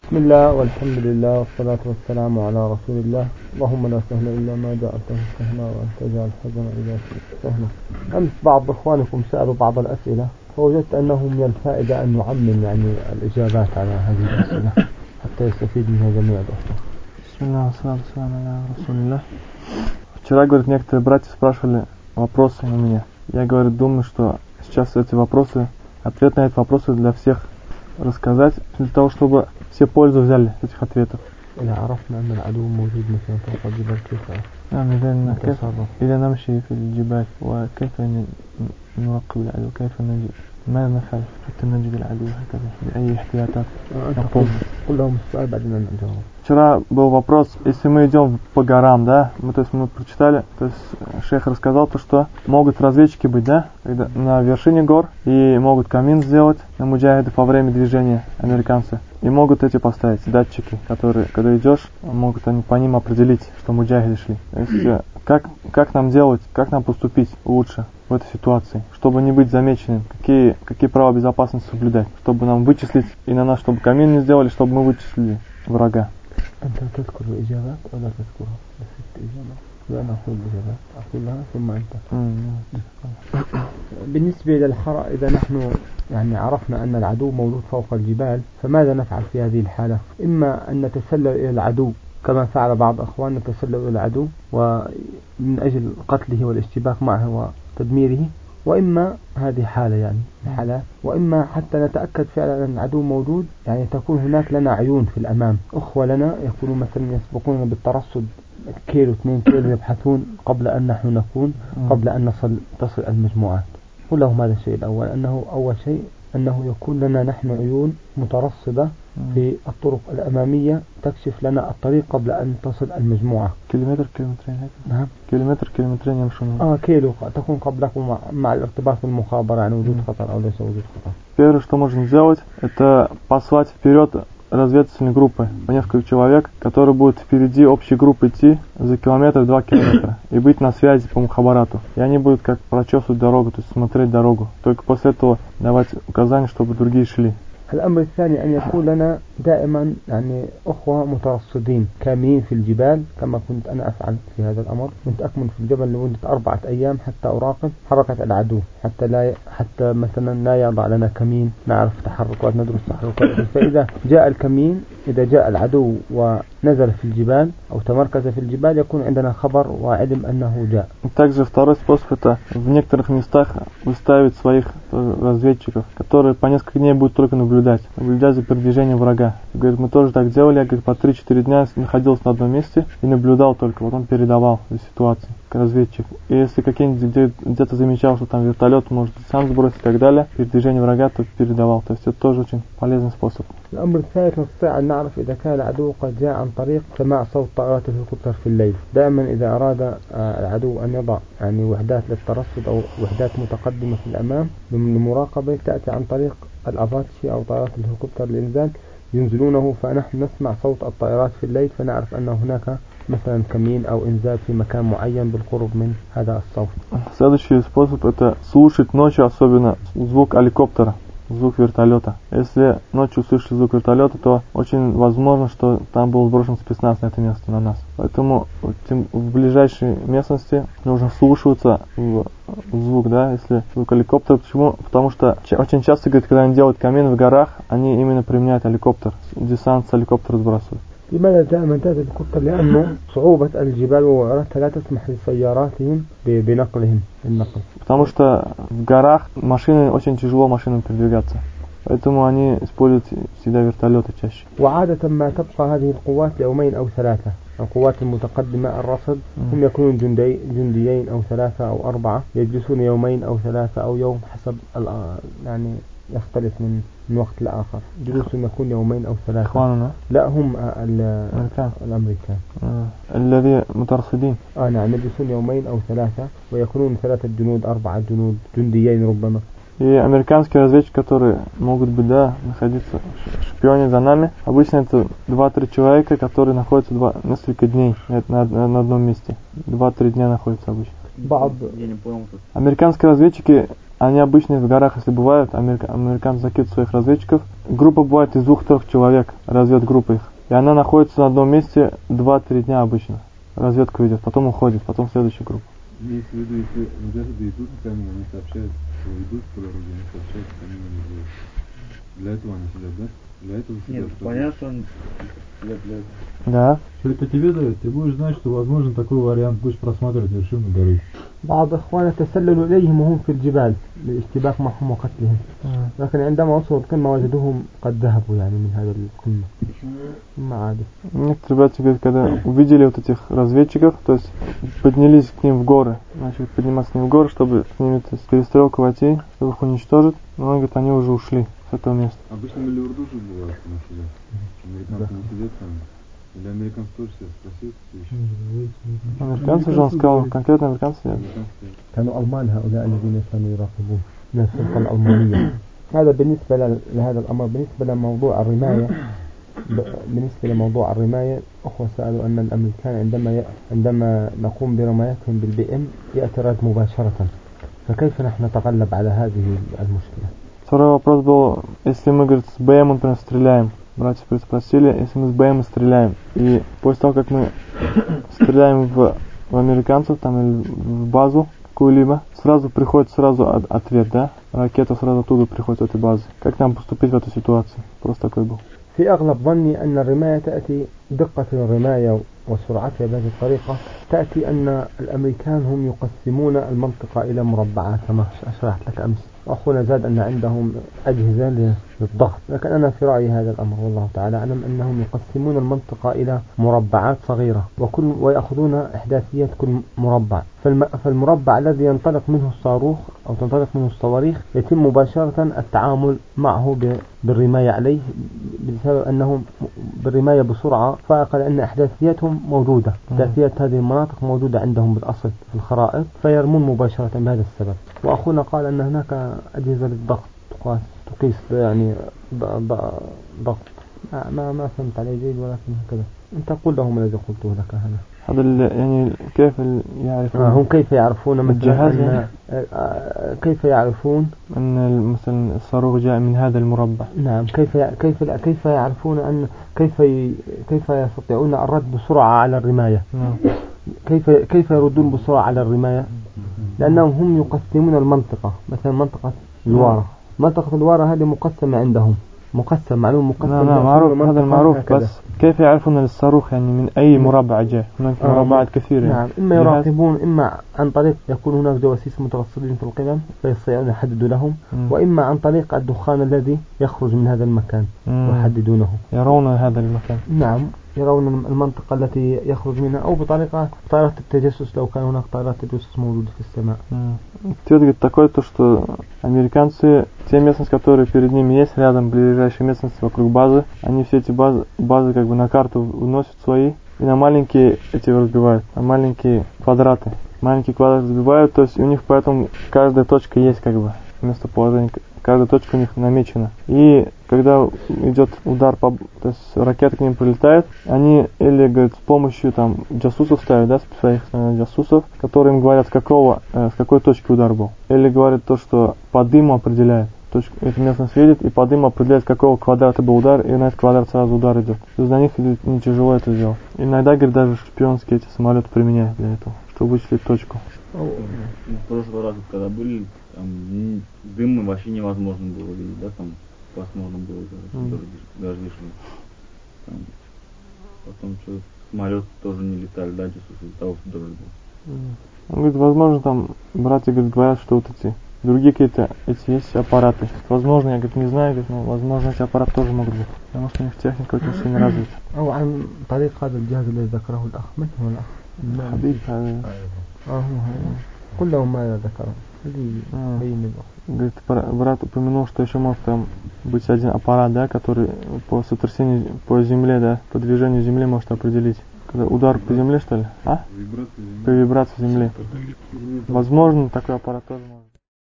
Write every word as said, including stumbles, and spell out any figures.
بسم الله والحمد لله والصلاة والسلام على رسول الله. اللهم لا سهل إلا ما جعلته سهلا وأنت جعل الحزن إذا شئت سهلا. أمس بعض إخوانكم سألوا بعض الأسئلة فوجدت أنه من الفائدة أن نعمم يعني الإجابات على هذه الأسئلة حتى يستفيد منها جميع الأخوة. بسم الله والصلاة والسلام على رسول الله. Вчера, говорит, некоторые братья спрашивали вопросы у меня. Я, говорит, думаю, что сейчас эти вопросы, ответ на эти вопросы для всех рассказать, для того, чтобы все пользу взяли этих ответов. إذا عرفنا أن العدو موجود مثلا فوق الجبال كيف نعم إذا إذا نمشي في الجبال وكيف نراقب العدو كيف نجد ما نفعل حتى نجد العدو هكذا بأي احتياطات نقوم. قل لهم السؤال بعدين نجاوب. Вчера был вопрос, если мы идем по горам, да, мы, то есть мы прочитали, то есть шейх рассказал то, что могут разведчики быть, да, когда на вершине гор, и могут камин сделать на муджахидов во время движения американцы, и могут эти поставить датчики, которые, когда идешь, могут они по ним определить, что муджахиды шли. То есть как, как нам делать, как нам поступить лучше в этой ситуации, чтобы не быть замеченным, какие, какие права безопасности соблюдать, чтобы нам вычислить и на нас, чтобы камин не сделали, чтобы мы вычислили врага. أنت تذكر الإجابات ولا تذكرها؟ بس الإجابات لا نأخذ الإجابات أقولها ثم أنت. بالنسبة للحرة إذا نحن يعني عرفنا أن العدو موجود فوق الجبال فماذا نفعل في هذه الحالة؟ إما أن نتسلل إلى العدو كما فعل بعض أخواننا نتسلل إلى العدو ومن أجل قتله والاشتباك معه وتدميره، وإما هذه حالة يعني حالة، وإما حتى نتأكد فعلا أن العدو موجود يعني تكون هناك لنا عيون في الأمام، أخوة لنا يكونوا مثلا يسبقون بالترصد كيلو اثنين كيلو يبحثون قبل أن نحن نكون قبل أن نصل تصل المجموعات. قل لهم هذا الشيء الأول أنه أول شيء أنه يكون لنا نحن عيون مترصدة في الطرق الأمامية تكشف لنا الطريق قبل أن تصل المجموعة. كيلومتر كيلومترين هيك. نعم. كيلومتر كيلومترين يمشون. آه كيلو تكون قبلكم مع, مع الارتباط بالمخابرة يعني وجود خطر أو ليس وجود خطر. Первое, что можно сделать, это послать вперед разведывательные группы по несколько человек, которые будут впереди общей группы идти за километр, два километра и быть на связи по мухабарату. И они будут как прочесывать дорогу, то есть смотреть дорогу. Только после этого давать указания, чтобы другие шли. الأمر الثاني أن يكون لنا دائما يعني أخوة مترصدين كامنين في الجبال كما كنت أنا أفعل في هذا الأمر. كنت أكمن في الجبل لمدة أربعة أيام حتى أراقب حركة العدو حتى لا حتى مثلا لا يضع لنا كمين، نعرف تحركات ندرس تحركات. فإذا جاء الكمين إذا جاء العدو ونزل في الجبال أو تمركز في الجبال يكون عندنا خبر وعلم أنه جاء. Также второй способ это в некоторых местах выставить своих разведчиков, которые по несколько дней будут только наблюдать, наблюдать за передвижением врага. Говорит, мы тоже так делали, я говорит, по три-четыре дня находился на одном месте и наблюдал только, вот он передавал ситуацию как разведчик. И если какие-нибудь где, где-то замечал, что там вертолет может сам сбросить и так далее, передвижение врага, то передавал. То есть это тоже очень полезный способ. الأمر الثالث نستطيع أن نعرف إذا كان العدو قد جاء عن طريق سماع صوت طائرات الهليكوبتر في الليل. دائما إذا أراد العدو أن يضع يعني وحدات للترصد أو وحدات متقدمة في الأمام للمراقبة تأتي عن طريق الأفاتشي أو طائرات الهليكوبتر للإنزال ينزلونه فنحن نسمع صوت الطائرات في الليل فنعرف أن هناك مثلا كمين أو إنزال في مكان معين بالقرب من هذا الصوت. Следующий способ это слушать ночью особенно звук геликоптера, звук вертолета. Если ночью услышишь звук вертолета, то очень возможно, что там был сброшен спецназ на это место, на нас. Поэтому в ближайшей местности нужно вслушиваться в звук, да, если звук геликоптера. Почему? Потому что очень часто, говорит, когда они делают камин в горах, они именно применяют геликоптер. Десант с геликоптера сбрасывают. لماذا دائما تأتي الهليكوبتر؟ لأنه صعوبة الجبال ووعرتها لا тесмах لسياراتهم بنقلهم النقل. Потому что в горах машины очень тяжело машинам передвигаться, поэтому они используют всегда вертолеты чаще. وعادة ما تبقى هذه القوات يومين أو ثلاثة. القوات المتقدمة الرصد هم يكونون جندي جنديين أو ثلاثة أو أربعة يجلسون يومين أو ثلاثة أو يوم حسب يعني يختلف من من وقت لآخر. جلوسهم يكون يومين أو ثلاثة. إخواننا؟ لا هم الأمريكان. الأمريكان. الذي مترصدين. آه نعم يجلسون يومين أو ثلاثة ويكونون ثلاثة جنود أربعة جنود جنديين ربما. И американские разведчики, которые могут быть, да, находиться шпионе за нами, обычно это два-три человека, которые находятся два, несколько дней на, на, на одном месте. два-три дня находятся обычно. بعض Я не понял тут. Американские разведчики, они обычно в горах, если бывают, америка- американцы закидывают своих разведчиков. Группа бывает из двух-трех человек, разведгруппа их. И она находится на одном месте два-три дня обычно. Разведку ведет, потом уходит, потом следующая группа. Имеется в виду, если муджахиды идут к камню, они сообщают, что идут по дороге, они сообщают, что камень не идут. Для этого они сидят, да? Для этого сидят. Нет, понятно, он сидят для этого. Да. Что это тебе дает? Ты будешь знать, что возможен такой вариант, будешь просматривать вершину горы. بعض إخواننا تسللوا إليهم وهم في الجبال للاشتباك معهم وقتلهم لكن عندما وصلوا القمة وجدوهم قد ذهبوا يعني من هذا القمة ثم عادوا. Некоторые братья говорят, когда увидели вот этих разведчиков, то есть поднялись к ним в горы, начали подниматься к ним в горы, чтобы с ними то есть, перестрелку войти, чтобы их уничтожить, но он говорит, они уже ушли с этого места. Обычно миллиорды же бывают, что они сидят. Американцы не сидят там. Или американцы тоже себя спросил, что еще? Американцы же он сказал, конкретно американцы сидят. كانوا ألمان هؤلاء الذين كانوا يراقبون من السلطة الألمانية. هذا بالنسبة لهذا الأمر. بالنسبة لموضوع الرماية بالنسبة لموضوع الرماية أخوة سألوا أن الأمريكان عندما عندما نقوم برمايتهم بالبي إم يأتي الرد مباشرة فكيف نحن نتغلب على هذه المشكلة؟ Второй вопрос был, если мы, говорит, с БМ, например, стреляем. Братья спросили, если мы с БМ стреляем, и после того, как мы стреляем в, в американцев там, или в базу какую-либо, сразу приходит сразу от, ответ, да? Ракета сразу оттуда приходит в эту базу. Как нам поступить в этой ситуации? Просто такой был. في أغلب ظني أن الرماية تأتي دقة الرماية وسرعتها بهذه الطريقة تأتي أن الأمريكان هم يقسمون المنطقة إلى مربعات كما شرحت لك أمس وأخونا زاد أن عندهم أجهزة للضغط لكن أنا في رأيي هذا الأمر والله تعالى أعلم أنهم يقسمون المنطقة إلى مربعات صغيرة وكل ويأخذون إحداثيات كل مربع فالمربع الذي ينطلق منه الصاروخ أو تنطلق منه الصواريخ يتم مباشرة التعامل معه بالرماية عليه بسبب أنهم بالرماية بسرعة فائقة لأن إحداثياتهم موجودة إحداثيات هذه المناطق موجودة عندهم بالأصل في الخرائط فيرمون مباشرة بهذا السبب. وأخونا قال أن هناك أجهزة للضغط تقاس تقيس يعني ضغط ما ما فهمت عليه جيد ولكن هكذا أنت قل لهم الذي قلته لك هذا. هذا يعني كيف يعرفون؟ آه هم كيف يعرفون مثلا أن يعني؟ كيف يعرفون أن مثلا الصاروخ جاء من هذا المربع؟ نعم كيف كيف كيف يعرفون أن كيف كيف يستطيعون الرد بسرعة على الرماية؟ نعم. كيف كيف يردون بسرعة على الرماية؟ لأنهم هم يقسمون المنطقة مثلا منطقة الوارة منطقة الوارة هذه مقسمة عندهم مقسم معلوم مقسم. نعم نعم معروف هذا المعروف بس كيف يعرفون الصاروخ يعني من أي مربع جاء؟ هناك آه مربعات كثيرة. نعم إما يراقبون إما عن طريق يكون هناك جواسيس مترصدين في القمم فيستطيعون يحددوا لهم م. وإما عن طريق الدخان الذي يخرج من هذا المكان ويحددونه. يرون هذا المكان. نعم يرون المنطقة التي يخرج منها أو بطريقة طائرات التجسس لو كان هناك طائرات تجسس موجودة في السماء. Ответ говорит такой, то что американцы, те местности, которые перед ними есть, рядом ближайшие местности вокруг базы, они все эти базы, базы как бы на карту вносят свои и на маленькие эти разбивают, на маленькие квадраты. Маленькие квадраты разбивают, то есть у них поэтому каждая точка есть как бы местоположение. Каждая точка у них намечена. И когда идет удар, по, то есть ракета к ним прилетает, они или, говорят, с помощью там джасусов ставят, да, своих джасусов, которые им говорят, с какого, э, с какой точки удар был. Или говорят то, что по дыму определяет. Точку, эта местность видит, и по дыму определяет, с какого квадрата был удар, и на этот квадрат сразу удар идет. То есть для них не тяжело это сделать. Иногда, говорят, даже шпионские эти самолеты применяют для этого, чтобы вычислить точку. В прошлый раз, когда были, там дым вообще невозможно было видеть, да, там возможно было даже, даже дышно. Там, потом что, самолеты тоже не летали, да, из-за того, что дождь был. Он говорит, возможно, там братья говорят, говорят, что вот эти другие какие-то эти есть аппараты. Возможно, я говорит, не знаю, говорит, но возможно эти аппараты тоже могут быть. Потому что у них техника очень сильно развита. أو عن طريق هذا الجهاز الذي ذكره الأخ من هو الأخ؟ حبيب هذا. آه قل لهم ماذا ذكره. Говорит, брат упомянул, что еще может там быть один аппарат, да, который по сотрясению по земле, да, по движению земли может определить. Когда удар по земле, что ли? А? По вибрации земли. Возможно, такой аппарат тоже может.